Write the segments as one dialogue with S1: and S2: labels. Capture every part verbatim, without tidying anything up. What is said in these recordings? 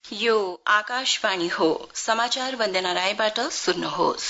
S1: यो आकाशवाणी हो। समाचार वन्दना रायबाट सुन्नुहोस्।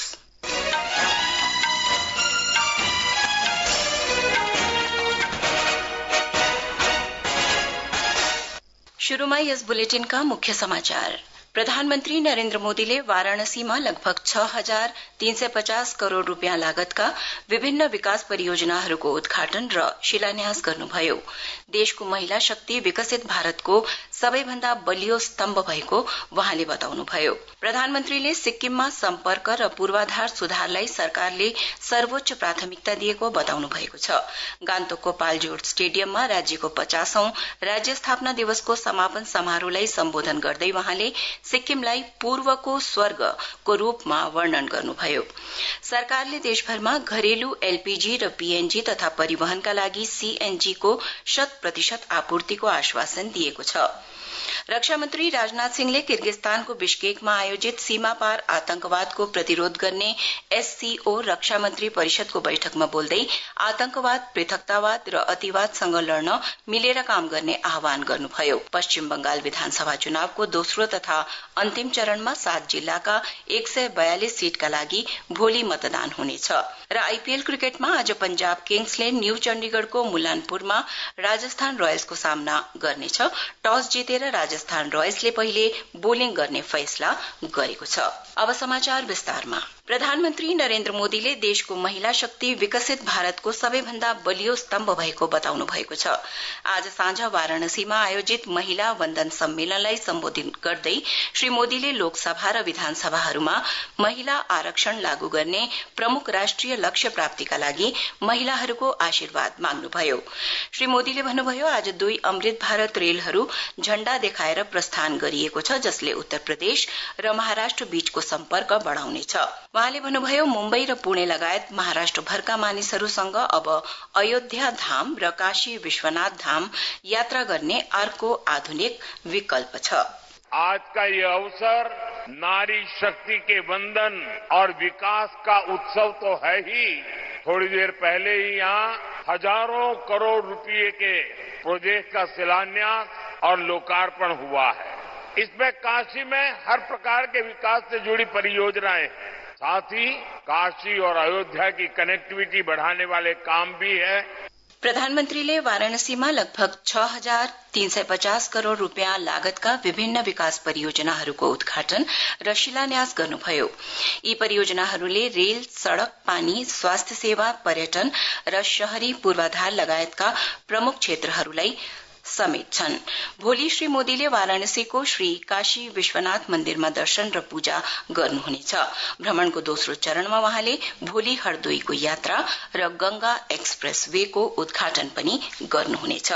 S1: शुरूमा यस बुलेटिनका मुख्य समाचार। प्रधानमन्त्री नरेन्द्र मोदीले वाराणसीमा लगभग छ हजार तीन सय पचास करोड़ रूपियाँ लागतका विभिन्न विकास परियोजनाहरूको उद्घाटन र शिलान्यास गर्नुभयो। देशको महिला शक्ति विकसित भारतको सबैभन्दा बलियो स्तम्भ भएको वहाँले बताउनुभयो। प्रधानमन्त्रीले सिक्किममा सम्पर्क र पूर्वाधार सुधारलाई सरकारले सर्वोच्च प्राथमिकता दिएको बताउनु भएको छ। गान्तोकको पालजोर स्टेडियममा राज्यको पचासौं राज्य स्थापना दिवसको समापन समारोहलाई सम्बोधन गर्दै वहाँले सिक्किमलाई पूर्वको स्वर्गको रूपमा वर्णन गर्नुभयो। सरकारले देशभरमा घरेलु एलपीजी र पीएनजी तथा परिवहनका लागि सीएनजी को शत प्रतिशत आपूर्तिको आश्वासन दिएको छ। रक्षा मन्त्री राजनाथ सिंहले किर्गिस्तानको बिश्केकमा आयोजित सीमा पार आतंकवादको प्रतिरोध गर्ने एससीओ रक्षा मन्त्री परिषदको बैठकमा बोल्दै आतंकवाद, पृथकतावाद र अतिवादसँग लड्न मिलेर काम गर्ने आह्वान गर्नुभयो। पश्चिम बंगाल विधानसभा चुनावको दोस्रो तथा अन्तिम चरणमा सात जिल्लाका एक सय बयालिस सीटका लागि भोलि मतदान हुनेछ र आईपीएल क्रिकेटमा आज पंजाब किङ्सले न्यू चण्डीगढ़को मुलानपुरमा राजस्थान रोयल्सको सामना गर्नेछ। टस जितेर राजस्थान रोयल्सले पहिले बोलिङ गर्ने फैसला गरेको छ। अब समाचार विस्तारमा। प्रधानमन्त्री नरेन्द्र मोदीले देशको महिला शक्ति विकसित भारतको सबैभन्दा बलियो स्तम्भ भएको बताउनु भएको छ। आज साँझ वाराणसीमा आयोजित महिला वन्दन सम्मेलनलाई सम्बोधित गर्दै श्री मोदीले लोकसभा र विधानसभाहरूमा महिला आरक्षण लागू गर्ने प्रमुख राष्ट्रिय लक्ष्य प्राप्तिका लागि महिलाहरूको आशीर्वाद माग्नुभयो। श्री मोदीले भन्नुभयो, आज दुई अमृत भारत रेलहरू झण्डा देखाएर प्रस्थान गरिएको छ, जसले उत्तर प्रदेश र महाराष्ट्र बीचको सम्पर्क बढ़ाउनेछ। वहाँले भन्नुभयो, मुम्बई र पुणे लगायत महाराष्ट्र भरका मानिसहरूसँग अब अयोध्या धाम र काशी विश्वनाथ धाम यात्रा गर्ने अर्को आधुनिक विकल्प छ।
S2: आज का ये अवसर नारी शक्ति के वंदन और विकास का उत्सव तो है ही। थोड़ी देर पहले ही यहाँ हजारों करोड़ रुपये के प्रोजेक्ट का शिलान्यास और लोकार्पण हुआ है। इसमें काशी में हर प्रकार के विकास से जुड़ी परियोजनाएं हैं, साथ ही काशी और अयोध्या की कनेक्टिविटी बढ़ाने वाले काम भी है।
S1: प्रधानमन्त्रीले वाराणसीमा लगभग छ हजार तीन सय पचास करोड़ रूपियाँ लागतका विभिन्न विकास परियोजनाहरूको उद्घाटन र शिलान्यास गर्नुभयो। यी परियोजनाहरूले रेल, सड़क, पानी, स्वास्थ्य सेवा, पर्यटन र शहरी पूर्वाधार लगायतका प्रमुख क्षेत्रहरूलाई समेत छन्। भोलि श्री मोदीले वाराणसीको श्री काशी विश्वनाथ मन्दिरमा दर्शन र पूजा गर्नुहुनेछ। भ्रमणको दोस्रो चरणमा वहाँले भोलि हरदोईको यात्रा र गंगा एक्सप्रेस वेको उद्घाटन पनि गर्नुहुनेछ।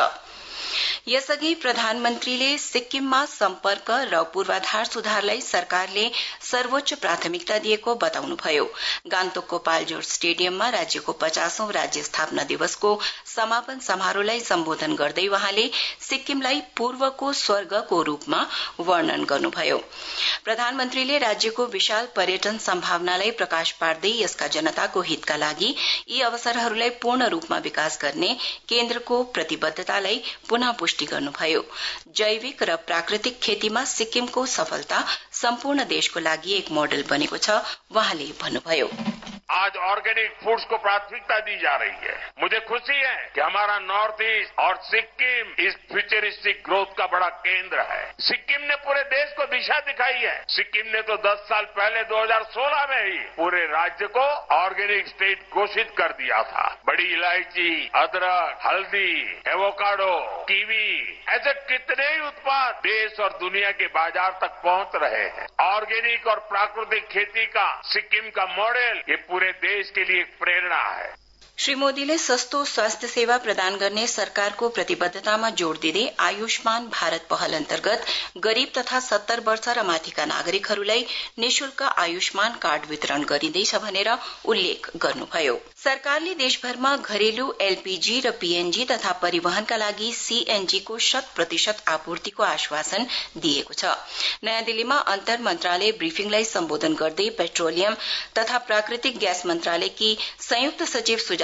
S1: यसअघि प्रधानमन्त्रीले सिक्किममा सम्पर्क र पूर्वाधार सुधारलाई सरकारले सर्वोच्च प्राथमिकता दिएको बताउनुभयो। गान्तोकको पालजोर स्टेडियममा राज्यको पचासौं राज्य स्थापना दिवसको समापन समारोहलाई सम्बोधन गर्दै वहाँले सिक्किमलाई पूर्वको स्वर्गको रूपमा वर्णन गर्नुभयो। प्रधानमन्त्रीले राज्यको विशाल पर्यटन सम्भावनालाई प्रकाश पार्दै यसका जनताको हितका लागि यी अवसरहरूलाई पूर्ण रूपमा विकास गर्ने केन्द्रको प्रतिबद्धतालाई पुनः पुष्टि गर्नुभयो। जैविक र प्राकृतिक खेतीमा सिक्किमको सफलता सम्पूर्ण देशको लागि एक मोडल बनेको छ, वहाँले भन्नुभयो।
S2: आज ऑर्गेनिक फूड्स को प्राथमिकता दी जा रही है। मुझे खुशी है कि हमारा नॉर्थ ईस्ट और सिक्किम इस फ्यूचरिस्टिक ग्रोथ का बड़ा केंद्र है। सिक्किम ने पूरे देश को दिशा दिखाई है। सिक्किम ने तो दस साल पहले दो हजार सोलह में ही पूरे राज्य को ऑर्गेनिक स्टेट घोषित कर दिया था। बड़ी इलायची, अदरक, हल्दी, एवोकाडो, कीवी ऐसे कितने ही उत्पाद देश और दुनिया के बाजार तक पहुंच रहे हैं। ऑर्गेनिक और प्राकृतिक खेती का सिक्किम का मॉडल ये पूरे देश के लिए एक प्रेरणा है।
S1: श्री मोदीले सस्तो स्वास्थ्य सेवा प्रदान गर्ने सरकारको प्रतिबद्धतामा जोड़ दिँदै आयुष्मान भारत पहल अन्तर्गत गरीब तथा सत्तर वर्ष र माथिका नागरिकहरूलाई निशुल्क आयुष्मान कार्ड वितरण गरिँदैछ भनेर उल्लेख गर्नुभयो। सरकारले देशभरमा घरेलु एलपीजी र पीएनजी तथा परिवहनका लागि सीएनजी को शत प्रतिशत आपूर्तिको आश्वासन दिएको छ। नयाँ दिल्लीमा अन्तर मन्त्रालय ब्रिफिङलाई सम्बोधन गर्दै पेट्रोलियम तथा प्राकृतिक ग्यास मन्त्रालयकी संयुक्त सचिव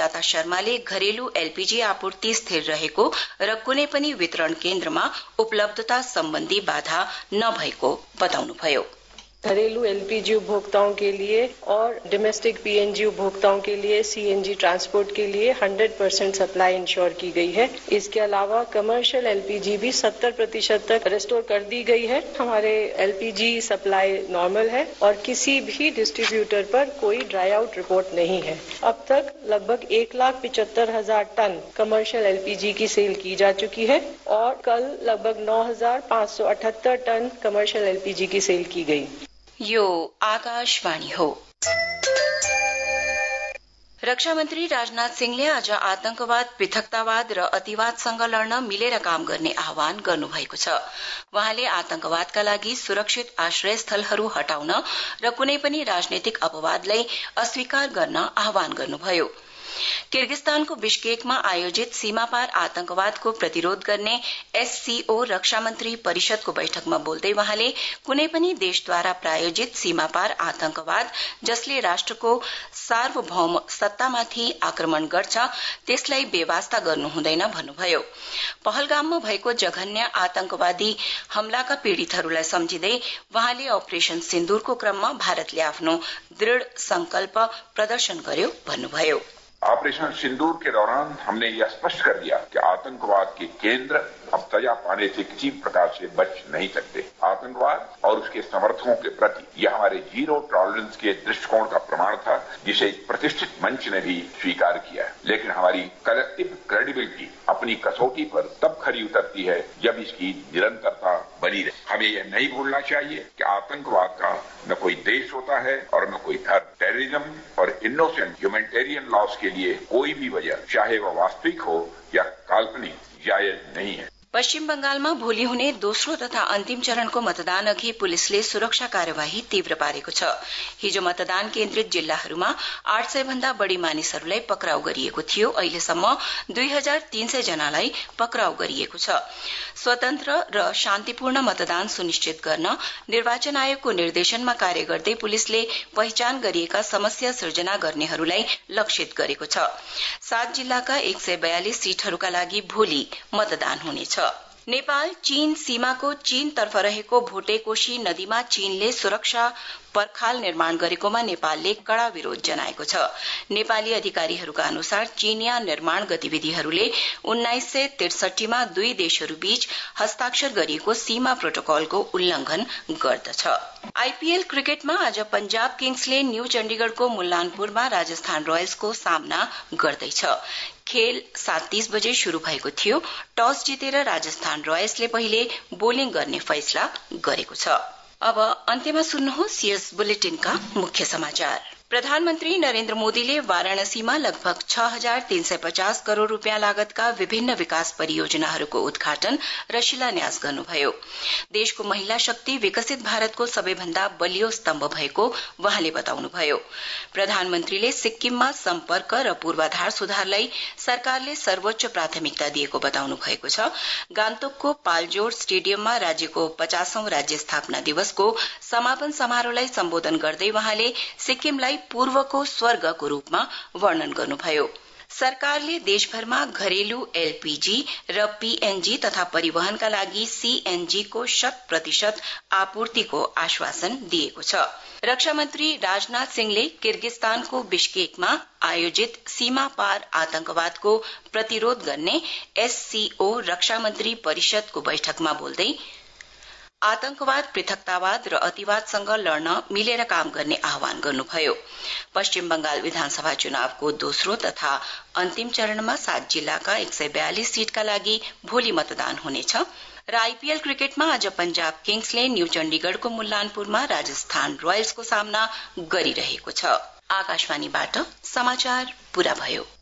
S1: सुजाता शर्माले घरेलु एलपीजी आपूर्ति स्थिर रहेको र कुनै पनि वितरण केन्द्रमा उपलब्धता सम्बन्धी बाधा नभएको बताउनुभयो।
S3: घरेलू एलपीजी उपभोक्ताओं के लिए और डोमेस्टिक पीएनजी उपभोक्ताओं के लिए सीएनजी ट्रांसपोर्ट के लिए सौ परसेंट सप्लाई इंश्योर की गई है। इसके अलावा कमर्शियल एलपीजी भी सत्तर प्रतिशत तक रिस्टोर कर दी गई है। हमारे एलपीजी सप्लाई नॉर्मल है और किसी भी डिस्ट्रीब्यूटर पर कोई ड्राई आउट रिपोर्ट नहीं है। अब तक लगभग एक लाख पिचहत्तर हजार टन कमर्शियल एलपीजी की सेल की जा चुकी है और कल लगभग नौ हजार पाँच सौ अठहत्तर टन कमर्शियल एलपीजी की सेल की गई।
S1: यो आकाशवाणी हो। रक्षा मन्त्री राजनाथ सिंहले आज आतंकवाद, पृथकतावाद र अतिवादसँग लड्न मिलेर काम गर्ने आह्वान गर्नुभएको छ। वहाँले आतंकवादका लागि सुरक्षित आश्रयस्थलहरू हटाउन र कुनै पनि राजनैतिक अपवादलाई अस्वीकार गर्न आह्वान गर्नुभयो। किर्गिस्तानको बिश्केकमा आयोजित सीमापार आतंकवादको प्रतिरोध गर्ने एससीओ रक्षा मन्त्री परिषदको बैठकमा बोल्दै वहाँले कुनै पनि देशद्वारा प्रायोजित सीमापार आतंकवाद जसले राष्ट्रको सार्वभौम सत्तामाथि आक्रमण गर्छ त्यसलाई बेवास्ता गर्नु हुँदैन भन्नुभयो। पहलगाममा भएको जघन्य आतंकवादी हमलाका पीड़ितहरूलाई सम्झिँदै वहाँले अपरेशन सिन्दूरको क्रममा भारतले आफ्नो दृढ़ संकल्प प्रदर्शन गर्यो भन्नुभयो।
S4: ऑपरेशन सिंदूर के दौरान हमने यह स्पष्ट कर दिया कि आतंकवाद के केंद्र अब सजा पाने से किसी प्रकार से बच नहीं सकते। आतंकवाद और उसके समर्थकों के प्रति यह हमारे जीरो टॉलरेंस के दृष्टिकोण का प्रमाण था, जिसे प्रतिष्ठित मंच ने भी स्वीकार किया है। लेकिन हमारी कलेक्टिव क्रेडिबिलिटी अपनी कसौटी पर तब खरी उतरती है जब इसकी निरंतरता बनी रहे। हमें यह नहीं भूलना चाहिए कि आतंकवाद का न कोई देश होता है और न कोई धर्म। टेररिज्म और इनोसेंट ह्यूमैनिटेरियन लॉस के लिए कोई भी वजह, चाहे वह वास्तविक हो या काल्पनिक, जायज नहीं है।
S1: पश्चिम बंगालमा भोलि हुने दोस्रो तथा अन्तिम चरणको मतदान अघि पुलिसले सुरक्षा कार्यवाही तीव्र पारेको छ। हिजो मतदान केन्द्रित जिल्लाहरूमा आठ सय भन्दा बढ़ी मानिसहरूलाई पक्राउ गरिएको थियो। अहिलेसम्म दुई हजार तीन सय जनालाई पक्राउ गरिएको छ। स्वतन्त्र र शान्तिपूर्ण मतदान सुनिश्चित गर्न निर्वाचन आयोगको निर्देशनमा कार्य गर्दै पुलिसले पहिचान गरिएका समस्या सृजना गर्नेहरूलाई लक्षित गरेको छ। सात जिल्लाका एक सय बयालिस सीटहरूका लागि भोलि मतदान हुनेछ। नेपाल चीन सीमाको चीनतर्फ रहेको भोटेकोशी नदीमा चीनले सुरक्षा पर्खाल निर्माण गरेकोमा नेपालले कड़ा विरोध जनाएको छ। नेपाली अधिकारीहरूका अनुसार चीनिया निर्माण गतिविधिहरूले उन्नाइस सय त्रिसठी मा दुई देशहरूबीच हस्ताक्षर गरिएको सीमा प्रोटोकलको उल्लंघन गर्दछ। आईपीएल क्रिकेटमा आज पंजाब किङ्सले न्यू चण्डीगढको मुल्लानपुरमा राजस्थान रोयल्सको सामना गर्दैछ। खेल सात तीस बजे शुरू भएको थियो। टस जितेर राजस्थान रोयल्सले पहिले बोलिङ गर्ने फैसला गरेको छ। अब अन्त्यमा सुन्नुहोस् यस बुलेटिनका मुख्य समाचार। प्रधानमन्त्री नरेन्द्र मोदीले वाराणसीमा लगभग छ हजार तीन सय पचास करोड़ रूपियाँ लागतका विभिन्न विकास परियोजनाहरूको उद्घाटन र शिलान्यास गर्नुभयो। देशको महिला शक्ति विकसित भारतको सबैभन्दा बलियो स्तम्भ भएको वहाँले बताउनुभयो। प्रधानमन्त्रीले सिक्किममा सम्पर्क र पूर्वाधार सुधारलाई सरकारले सर्वोच्च प्राथमिकता दिएको बताउनु भएको छ। गान्तोकको पालजोर स्टेडियममा राज्यको पचासौं राज्य स्थापना दिवसको समापन समारोहलाई सम्बोधन गर्दै वहाँले सिक्किमलाई पूर्वको स्वर्गको रूपमा वर्णन गर्नुभयो। सरकारले देशभरमा घरेलु एलपीजी र पीएनजी तथा परिवहनका लागि सीएनजी को शत प्रतिशत आपूर्तिको आश्वासन दिएको छ। रक्षा मन्त्री राजनाथ सिंहले किर्गिस्तानको बिश्केकमा आयोजित सीमा पार आतंकवादको प्रतिरोध गर्ने एससीओ रक्षा मन्त्री परिषदको बैठकमा बोल्दै आतंकवाद, पृथकतावाद र अतिवादसँग लड्न मिलेर काम गर्ने आह्वान गर्नुभयो। पश्चिम बंगाल विधानसभा चुनावको दोस्रो तथा अन्तिम चरणमा सात जिल्लाका एक सय बयालिस सीटका लागि भोलि मतदान हुनेछ र आईपीएल क्रिकेटमा आज पंजाब किङ्सले न्यू चण्डीगढको मुल्लानपुरमा राजस्थान रोयल्सको सामना गरिरहेको छ। आकाशवाणीबाट समाचार पूरा भयो।